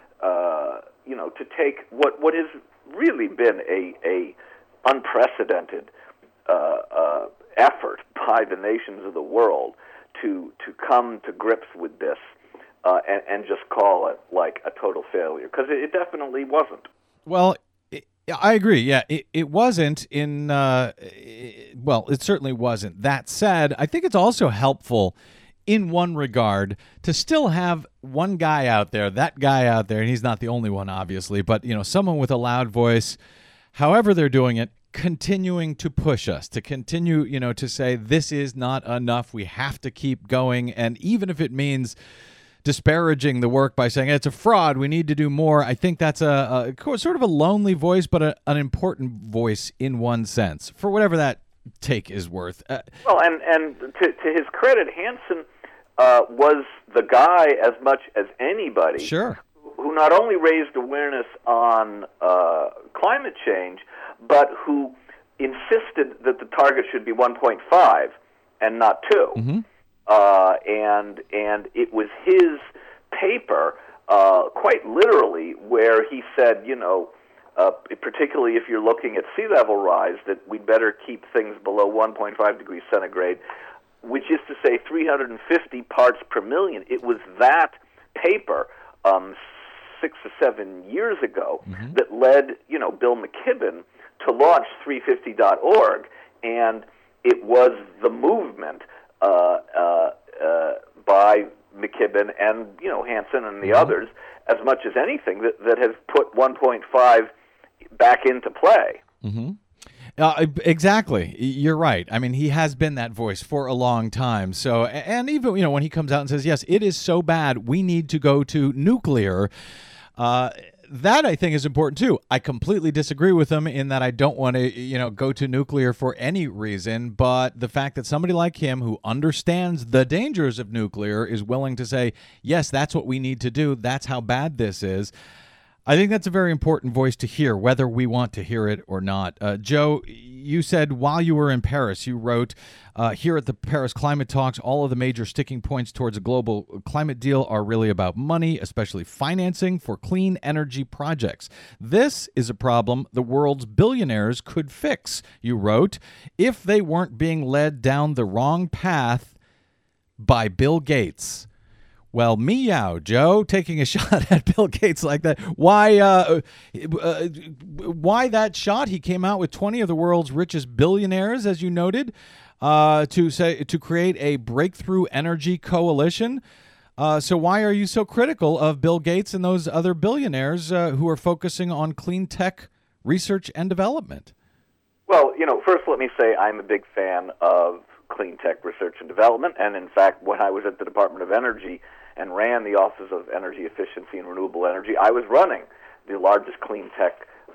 uh, you know, to take what what has really been a a unprecedented uh, uh, effort by the nations of the world to to come to grips with this uh, and, and just call it like a total failure, because it, it definitely wasn't. Well, it, I agree. Yeah, it, it wasn't in, uh, it, well, it certainly wasn't. That said, I think it's also helpful in one regard to still have one guy out there, that guy out there, and he's not the only one, obviously, but, you know, someone with a loud voice, however they're doing it, continuing to push us, to continue, you know, to say this is not enough. We have to keep going. And even if it means disparaging the work by saying it's a fraud, we need to do more, I think that's a, a sort of a lonely voice, but a, an important voice in one sense, for whatever that take is worth. Uh, well, and, and to, to his credit, Hansen uh, was the guy as much as anybody sure. who not only raised awareness on uh, climate change, but who insisted that the target should be one point five and not two. Mm-hmm. Uh, and and it was his paper, uh, quite literally, where he said, you know, uh, particularly if you're looking at sea level rise, that we'd better keep things below one point five degrees centigrade, which is to say three hundred fifty parts per million. It was that paper um, six or seven years ago mm-hmm. that led, you know, Bill McKibben to launch three fifty dot org, and it was the movement uh, uh, uh, by McKibben and, you know, Hansen and the mm-hmm. others, as much as anything, that, that has put one point five back into play. Mm-hmm. Uh, exactly. You're right. I mean, he has been that voice for a long time. So, and even, you know, when he comes out and says, yes, it is so bad, we need to go to nuclear, uh, that I think is important too. I completely disagree with him in that I don't want to, you know, go to nuclear for any reason, but the fact that somebody like him who understands the dangers of nuclear is willing to say, yes, that's what we need to do, that's how bad this is, I think that's a very important voice to hear, whether we want to hear it or not. Uh, Joe, you said while you were in Paris, you wrote, uh, here at the Paris Climate Talks, all of the major sticking points towards a global climate deal are really about money, especially financing for clean energy projects. This is a problem the world's billionaires could fix, you wrote, if they weren't being led down the wrong path by Bill Gates. Well, meow, Joe, taking a shot at Bill Gates like that. Why uh, uh, why that shot? He came out with twenty of the world's richest billionaires, as you noted, uh, to say to create a breakthrough energy coalition. Uh, so why are you so critical of Bill Gates and those other billionaires uh, who are focusing on clean tech research and development? Well, you know, first let me say I'm a big fan of clean tech research and development, and in fact, when I was at the Department of Energy and ran the Office of Energy Efficiency and Renewable Energy, I was running the largest clean tech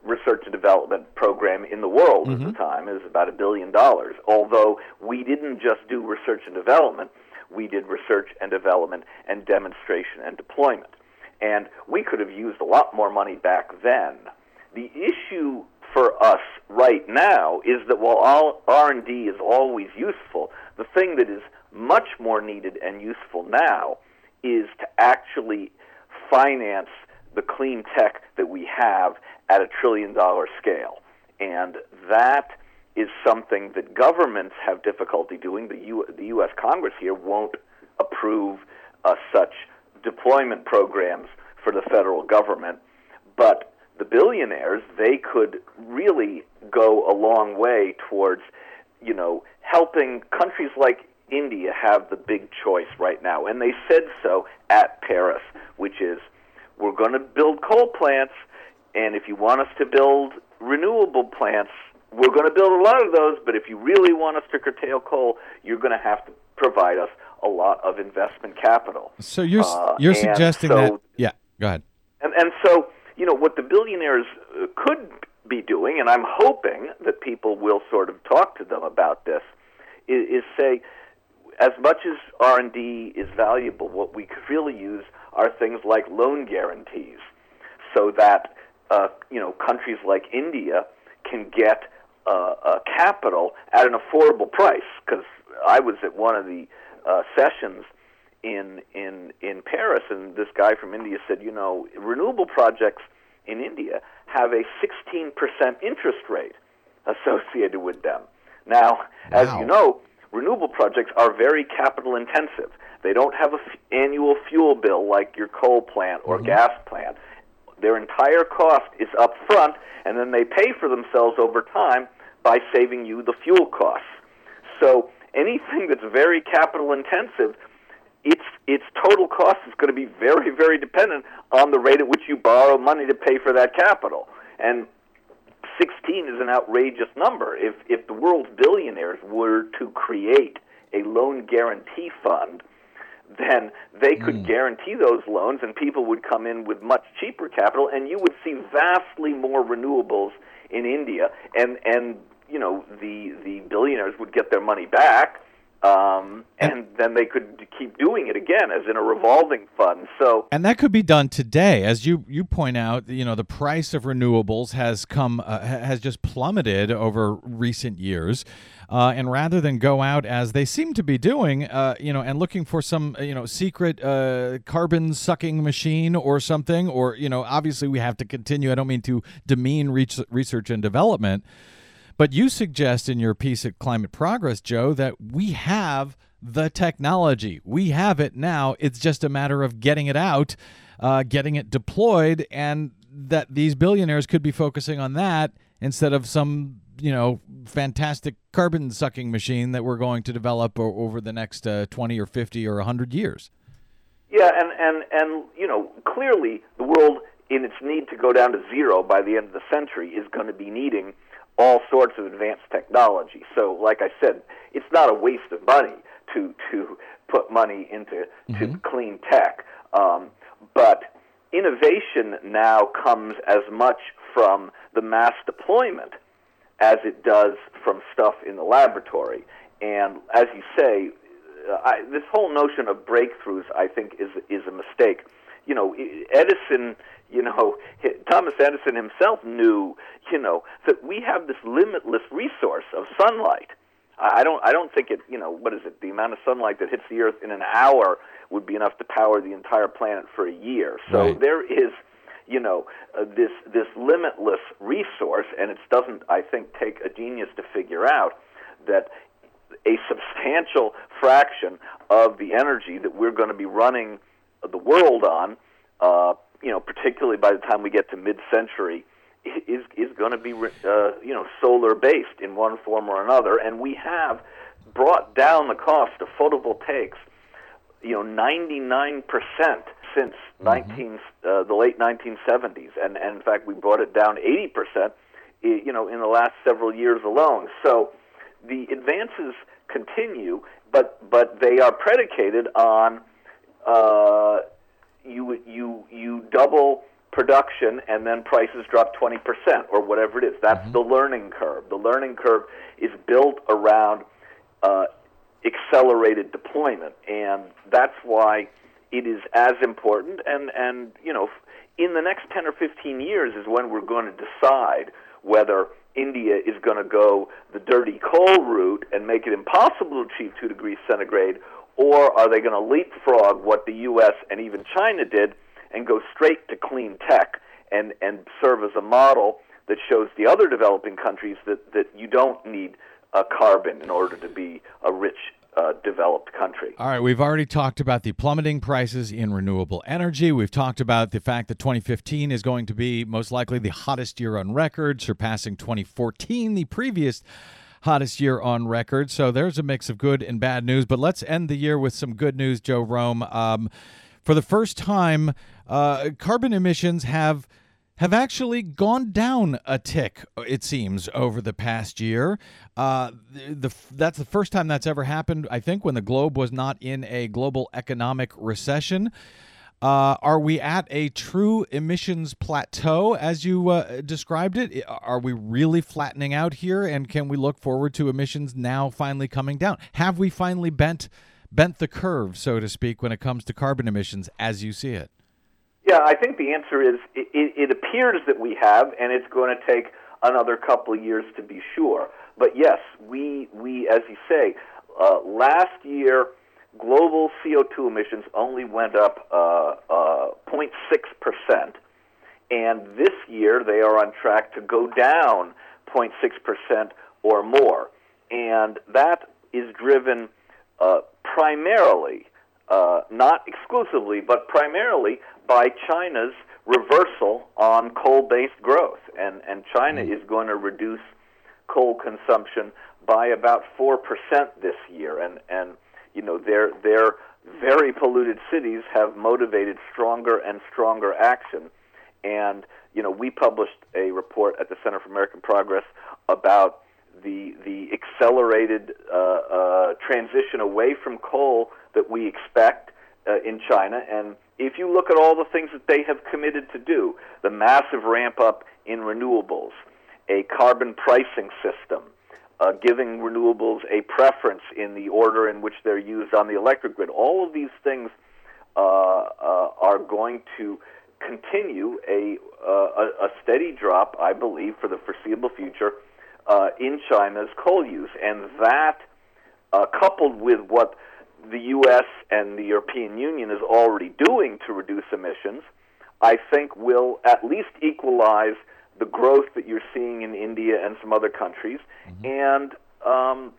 research and development program in the world Mm-hmm. at the time. It was about a billion dollars, although we didn't just do research and development. We did research and development and demonstration and deployment. And we could have used a lot more money back then. The issue for us right now is that while all R and D is always useful, the thing that is much more needed and useful now is to actually finance the clean tech that we have at a trillion dollar scale. And that is something that governments have difficulty doing. The, U- the U S Congress here won't approve uh, such deployment programs for the federal government, but the billionaires, they could really go a long way towards, you know, helping countries like India have the big choice right now. And they said so at Paris, which is, we're going to build coal plants, and if you want us to build renewable plants, we're going to build a lot of those, but if you really want us to curtail coal, you're going to have to provide us a lot of investment capital. So you're Uh, you're and suggesting so- that? Yeah, go ahead. And, and so, you know, what the billionaires uh, could be doing, and I'm hoping that people will sort of talk to them about this, is, is say, as much as R and D is valuable, what we could really use are things like loan guarantees, so that uh, you know, countries like India can get uh, uh, capital at an affordable price. Because I was at one of the uh, sessions in in in Paris, and this guy from India said, you know, renewable projects in India have a sixteen percent interest rate associated with them. Now, as Wow. you know, renewable projects are very capital intensive. They don't have an f- annual fuel bill like your coal plant or gas plant. Their entire cost is up front, and then they pay for themselves over time by saving you the fuel costs. So anything that's very capital intensive, its its total cost is going to be very, very dependent on the rate at which you borrow money to pay for that capital. And sixteen is an outrageous number. If if the world's billionaires were to create a loan guarantee fund, then they could mm. guarantee those loans, and people would come in with much cheaper capital, and you would see vastly more renewables in India, and and you know the the billionaires would get their money back. Um, and then they could keep doing it again as in a revolving fund. So, and that could be done today, as you you point out. You know, the price of renewables has come uh, has just plummeted over recent years, uh, and rather than go out as they seem to be doing, uh, you know, and looking for some you know secret uh, carbon sucking machine or something, or you know, obviously we have to continue. I don't mean to demean research and development. But you suggest in your piece at Climate Progress, Joe, that we have the technology. We have it now. It's just a matter of getting it out, uh, getting it deployed, and that these billionaires could be focusing on that instead of some, you know, fantastic carbon-sucking machine that we're going to develop o- over the next uh, twenty or fifty or one hundred years. Yeah, and, and, and, you know, clearly the world, in its need to go down to zero by the end of the century, is going to be needing all sorts of advanced technology. So, like I said, it's not a waste of money to to put money into to Mm-hmm. clean tech. Um, but innovation now comes as much from the mass deployment as it does from stuff in the laboratory. And as you say, uh, I, this whole notion of breakthroughs, I think, is is a mistake. You know, Edison, you know, Thomas Edison himself knew, you know, that we have this limitless resource of sunlight. I don't, I don't think it, you know, what is it? The amount of sunlight that hits the Earth in an hour would be enough to power the entire planet for a year. So Right. there is, you know, uh, this this limitless resource, and it doesn't, I think, take a genius to figure out that a substantial fraction of the energy that we're going to be running the world on, uh, you know, particularly by the time we get to mid-century, is is going to be, uh, you know, solar-based in one form or another. And we have brought down the cost of photovoltaics, you know, ninety-nine percent since mm-hmm. nineteen uh, the late nineteen seventies, and, and in fact we brought it down eighty percent, you know, in the last several years alone. So the advances continue, but but they are predicated on Uh, you you you double production, and then prices drop twenty percent or whatever it is. That's mm-hmm. the learning curve. The learning curve is built around uh, accelerated deployment, and that's why it is as important. And, and, you know, in the next ten or fifteen years is when we're going to decide whether India is going to go the dirty coal route and make it impossible to achieve two degrees centigrade, or are they going to leapfrog what the U S and even China did and go straight to clean tech and, and serve as a model that shows the other developing countries that, that you don't need uh, carbon in order to be a rich uh, developed country. All right, we've already talked about the plummeting prices in renewable energy. We've talked about the fact that twenty fifteen is going to be most likely the hottest year on record, surpassing twenty fourteen, the previous hottest year on record. So there's a mix of good and bad news. But let's end the year with some good news, Joe Rome. Um, for the first time, uh, carbon emissions have have actually gone down a tick, it seems, over the past year. Uh, the, the that's the first time that's ever happened, I think, when the globe was not in a global economic recession. Uh, are we at a true emissions plateau, as you uh, described it? Are we really flattening out here, and can we look forward to emissions now finally coming down? Have we finally bent bent the curve, so to speak, when it comes to carbon emissions, as you see it? Yeah, I think the answer is it, it appears that we have, and it's going to take another couple of years to be sure. But yes, we, we as you say, uh, last year, global C O two emissions only went up uh, uh, zero point six percent, and this year they are on track to go down zero point six percent or more. And that is driven uh, primarily, uh, not exclusively, but primarily by China's reversal on coal-based growth. And, and China is going to reduce coal consumption by about four percent this year. And, and you know, their, their very polluted cities have motivated stronger and stronger action. And, you know, we published a report at the Center for American Progress about the, the accelerated uh, uh, transition away from coal that we expect uh, in China. And if you look at all the things that they have committed to do, the massive ramp up in renewables, a carbon pricing system, uh, giving renewables a preference in the order in which they're used on the electric grid, all of these things uh, uh, are going to continue a, uh, a, a steady drop, I believe, for the foreseeable future uh, in China's coal use. And that, uh, coupled with what the U S and the European Union is already doing to reduce emissions, I think will at least equalize the growth that you're seeing in India and some other countries. Mm-hmm. And um,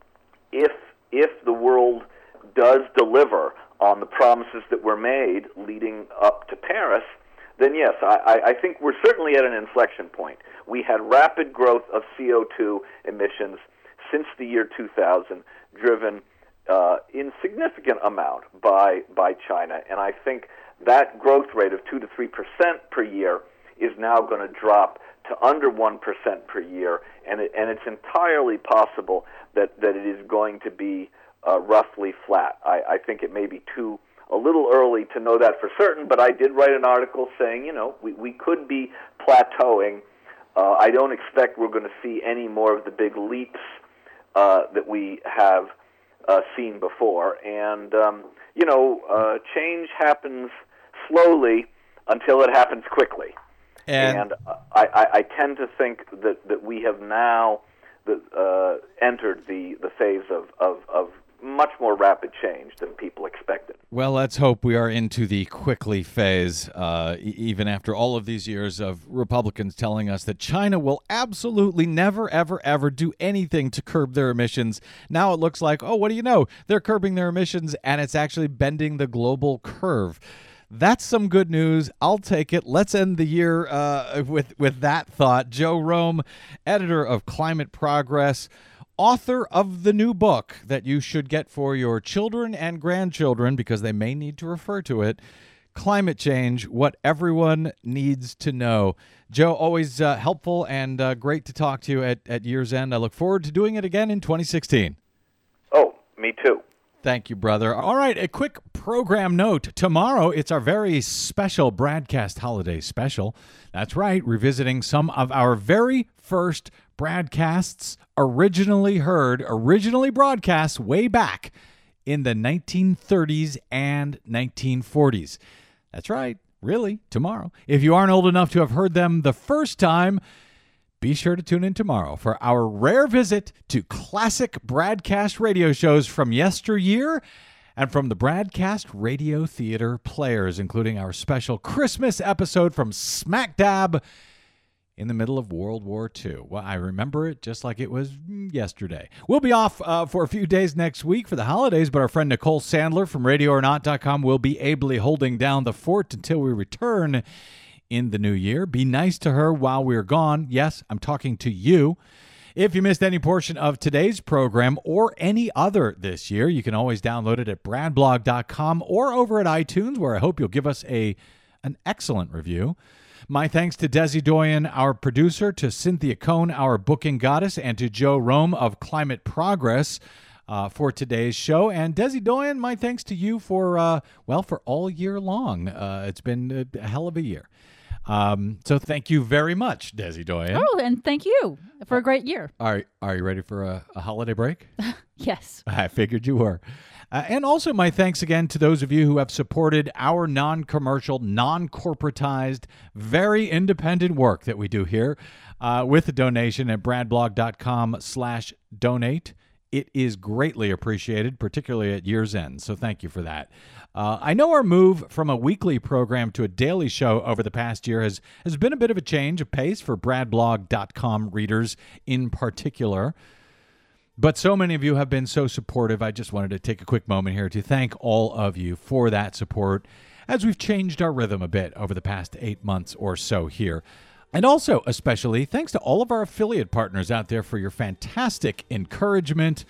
if if the world does deliver on the promises that were made leading up to Paris, then yes, I, I think we're certainly at an inflection point. We had rapid growth of C O two emissions since the year two thousand, driven uh, in significant amount by by China, and I think that growth rate of two to three percent per year is now going to drop to under one percent per year, and it, and it's entirely possible that, that it is going to be uh, roughly flat. I, I think it may be too a little early to know that for certain, but I did write an article saying, you know, we, we could be plateauing. Uh, I don't expect we're going to see any more of the big leaps uh, that we have uh, seen before. And, um, you know, uh, change happens slowly until it happens quickly. And, and I, I, I tend to think that, that we have now the, uh, entered the, the phase of, of, of much more rapid change than people expected. Well, let's hope we are into the quickly phase, uh, e- even after all of these years of Republicans telling us that China will absolutely never, ever, ever do anything to curb their emissions. Now it looks like, oh, what do you know? They're curbing their emissions, and it's actually bending the global curve. That's some good news. I'll take it. Let's end the year uh, with, with that thought. Joe Rome, editor of Climate Progress, author of the new book that you should get for your children and grandchildren because they may need to refer to it, Climate Change, What Everyone Needs to Know. Joe, always uh, helpful and uh, great to talk to you at, at year's end. I look forward to doing it again in twenty sixteen. Oh, me too. Thank you, brother. All right, a quick program note. Tomorrow, it's our very special Bradcast Holiday Special. That's right, revisiting some of our very first broadcasts originally heard, originally broadcast way back in the nineteen thirties and nineteen forties. That's right, really, tomorrow. If you aren't old enough to have heard them the first time, be sure to tune in tomorrow for our rare visit to classic broadcast radio shows from yesteryear and from the Broadcast Radio Theater players, including our special Christmas episode from smack dab in the middle of World War Two. Well, I remember it just like it was yesterday. We'll be off uh, for a few days next week for the holidays, but our friend Nicole Sandler from radio or not dot com will be ably holding down the fort until we return in the new year. Be nice to her while we're gone. Yes, I'm talking to you. If you missed any portion of today's program or any other this year, you can always download it at brad blog dot com or over at iTunes, where I hope you'll give us a an excellent review. My thanks to Desi Doyen, our producer, to Cynthia Cohn, our booking goddess, and to Joe Rome of Climate Progress uh, for today's show. And Desi Doyen, my thanks to you for, uh, well, for all year long. Uh, it's been a hell of a year. Um, so thank you very much, Desi Doyen. Oh, and thank you for a great year. Are, are you ready for a, a holiday break? Yes. I figured you were. Uh, and also my thanks again to those of you who have supported our non-commercial, non-corporatized, very independent work that we do here uh, with a donation at brad blog dot com slash donate. It is greatly appreciated, particularly at year's end, so thank you for that. Uh, I know our move from a weekly program to a daily show over the past year has, has been a bit of a change of pace for brad blog dot com readers in particular. But so many of you have been so supportive, I just wanted to take a quick moment here to thank all of you for that support as we've changed our rhythm a bit over the past eight months or so here. And also, especially, thanks to all of our affiliate partners out there for your fantastic encouragement,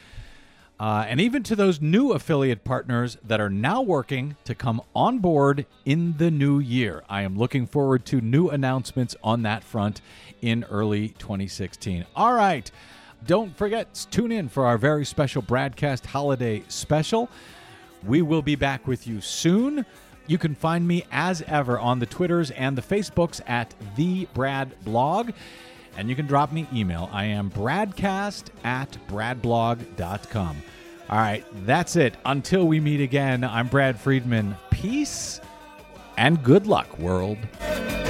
uh, and even to those new affiliate partners that are now working to come on board in the new year. I am looking forward to new announcements on that front in early twenty sixteen. All right. Don't forget, tune in for our very special Bradcast Holiday Special. We will be back with you soon. You can find me, as ever, on the Twitters and the Facebooks at The Brad Blog. And you can drop me email. I am bradcast at brad blog dot com. All right, that's it. Until we meet again, I'm Brad Friedman. Peace and good luck, world.